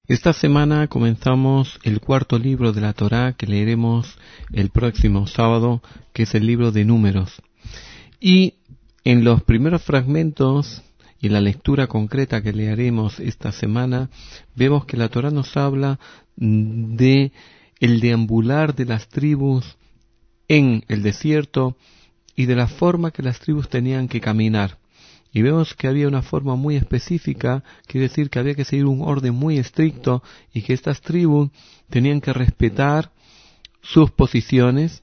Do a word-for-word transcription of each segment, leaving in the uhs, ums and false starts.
Esta semana comenzamos el cuarto libro de la Torá que leeremos el próximo sábado, que es el libro de Números. Y en los primeros fragmentos y en la lectura concreta que leeremos esta semana, vemos que la Torá nos habla de el deambular de las tribus en el desierto y de la forma que las tribus tenían que caminar. Y vemos que había una forma muy específica, quiere decir que había que seguir un orden muy estricto y que estas tribus tenían que respetar sus posiciones.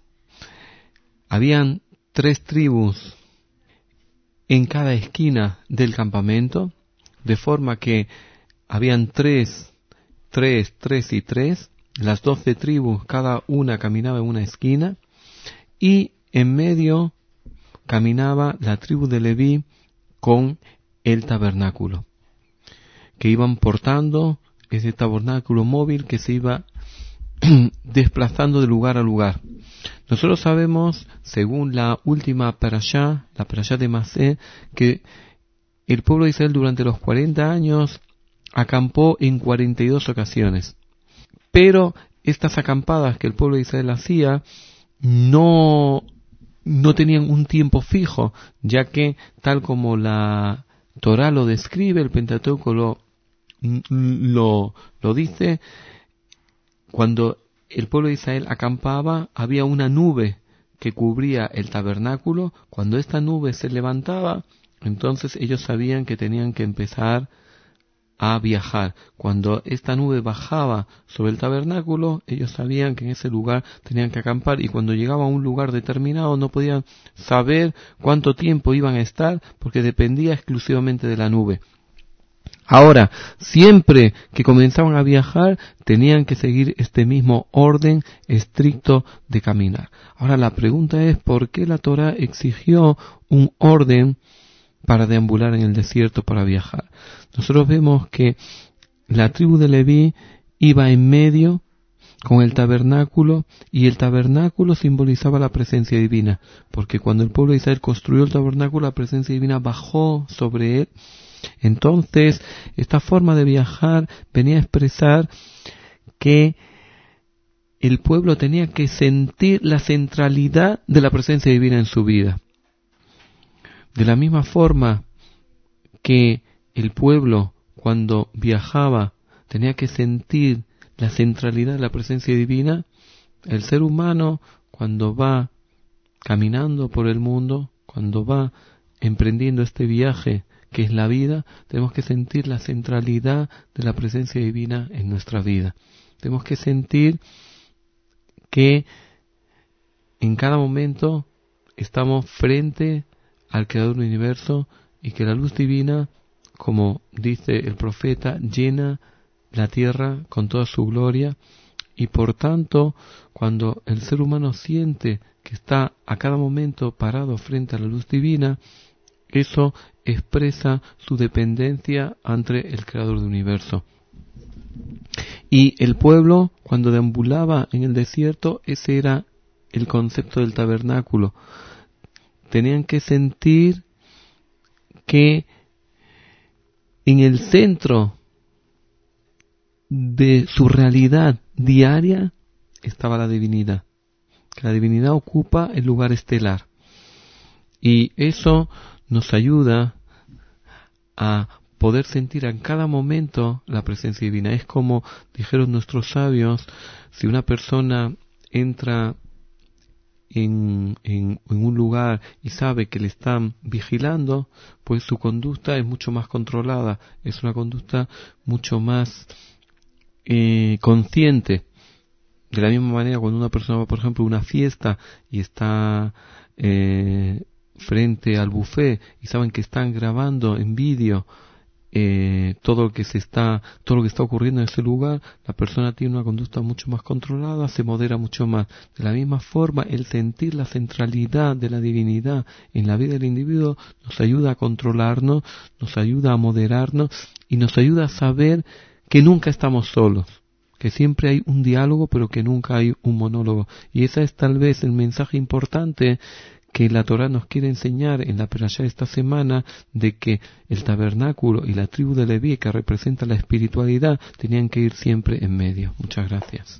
Habían tres tribus en cada esquina del campamento, de forma que habían tres, tres, tres y tres, las doce tribus, cada una caminaba en una esquina, y en medio caminaba la tribu de Leví con el tabernáculo, que iban portando ese tabernáculo móvil que se iba desplazando de lugar a lugar. Nosotros sabemos, según la última parashá, la parashá de Masé, que el pueblo de Israel durante los cuarenta años acampó en cuarenta y dos ocasiones. Pero estas acampadas que el pueblo de Israel hacía no no tenían un tiempo fijo, ya que tal como la Torá lo describe, el Pentateuco lo, lo, lo dice, cuando el pueblo de Israel acampaba había una nube que cubría el tabernáculo. Cuando esta nube se levantaba, entonces ellos sabían que tenían que empezar a viajar. Cuando esta nube bajaba sobre el tabernáculo, ellos sabían que en ese lugar tenían que acampar, y cuando llegaba a un lugar determinado no podían saber cuánto tiempo iban a estar, porque dependía exclusivamente de la nube. Ahora, siempre que comenzaban a viajar, tenían que seguir este mismo orden estricto de caminar. Ahora la pregunta es, ¿por qué la Torá exigió un orden para deambular en el desierto, para viajar? Nosotros vemos que la tribu de Leví iba en medio con el tabernáculo, y el tabernáculo simbolizaba la presencia divina, porque cuando el pueblo de Israel construyó el tabernáculo, la presencia divina bajó sobre él. Entonces, esta forma de viajar venía a expresar que el pueblo tenía que sentir la centralidad de la presencia divina en su vida. De la misma forma que el pueblo, cuando viajaba, tenía que sentir la centralidad de la presencia divina, el ser humano, cuando va caminando por el mundo, cuando va emprendiendo este viaje que es la vida, tenemos que sentir la centralidad de la presencia divina en nuestra vida. Tenemos que sentir que en cada momento estamos frente al Creador del universo, y que la luz divina, como dice el profeta, llena la tierra con toda su gloria. Y por tanto, cuando el ser humano siente que está a cada momento parado frente a la luz divina, eso expresa su dependencia ante el Creador del universo. Y el pueblo, cuando deambulaba en el desierto, ese era el concepto del tabernáculo. Tenían que sentir que en el centro de su realidad diaria estaba la divinidad, que la divinidad ocupa el lugar estelar. Y eso nos ayuda a poder sentir en cada momento la presencia divina. Es como dijeron nuestros sabios, si una persona entra En, en, en un lugar y sabe que le están vigilando, pues su conducta es mucho más controlada, es una conducta mucho más eh, consciente. De la misma manera, cuando una persona va, por ejemplo, a una fiesta y está eh, frente al buffet y saben que están grabando en vídeo eh, todo lo que se está, todo lo que está ocurriendo en ese lugar, la persona tiene una conducta mucho más controlada, se modera mucho más. De la misma forma, el sentir la centralidad de la divinidad en la vida del individuo nos ayuda a controlarnos, nos ayuda a moderarnos y nos ayuda a saber que nunca estamos solos, que siempre hay un diálogo, pero que nunca hay un monólogo. Y ese es tal vez el mensaje importante que la Torá nos quiere enseñar en la perashá de esta semana, de que el tabernáculo y la tribu de Leví, que representa la espiritualidad, tenían que ir siempre en medio. Muchas gracias.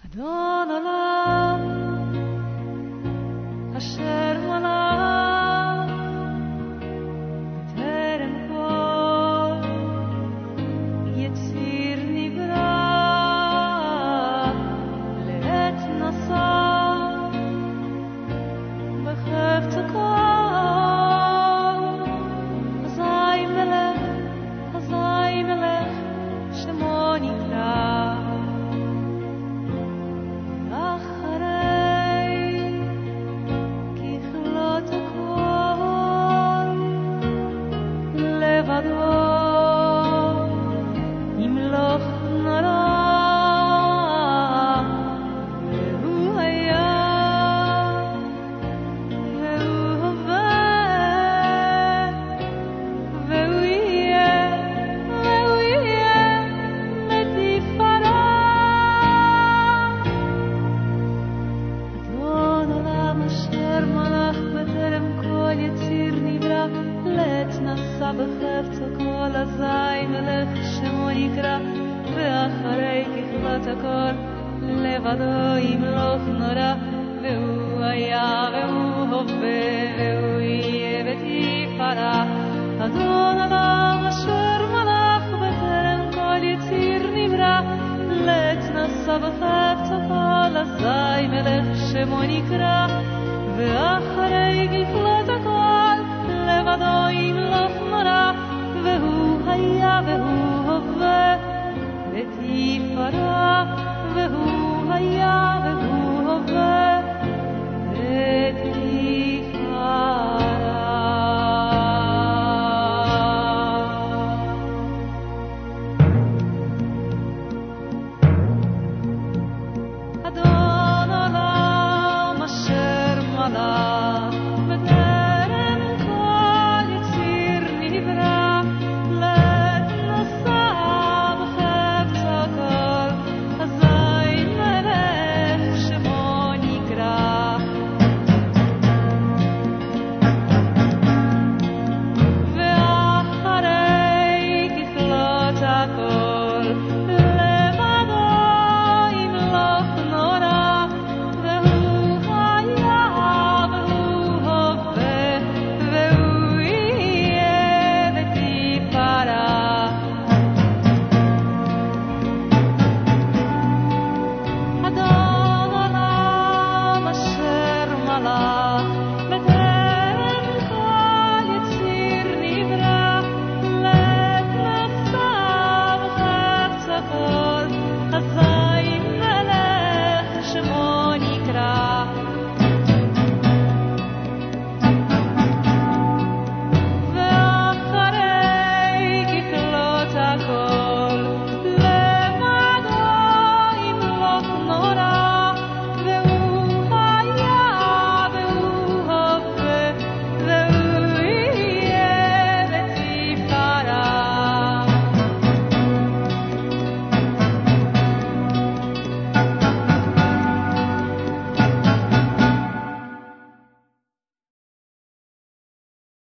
והוא היה והוא הווה ותפארה